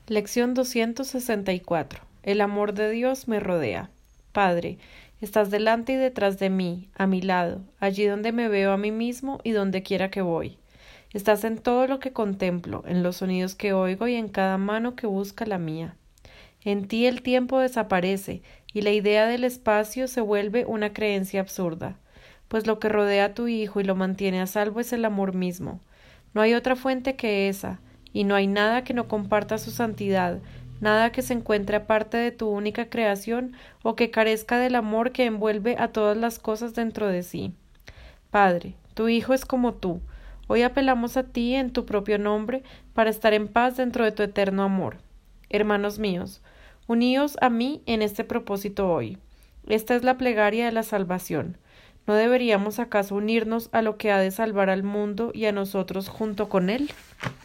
Lección 264. El amor de Dios me rodea. Padre, estás delante y detrás de mí, a mi lado, allí donde me veo a mí mismo y donde quiera que voy. Estás en todo lo que contemplo, en los sonidos que oigo y en cada mano que busca la mía. En ti el tiempo desaparece y la idea del espacio se vuelve una creencia absurda, pues lo que rodea a tu Hijo y lo mantiene a salvo es el amor mismo. No hay otra fuente que esa, y no hay nada que no comparta su santidad, nada que se encuentre aparte de tu única creación o que carezca del amor que envuelve a todas las cosas dentro de sí. Padre, tu Hijo es como tú. Hoy apelamos a ti en tu propio nombre para estar en paz dentro de tu eterno amor. Hermanos míos, uníos a mí en este propósito hoy. Esta es la plegaria de la salvación. ¿No deberíamos acaso unirnos a lo que ha de salvar al mundo y a nosotros junto con él?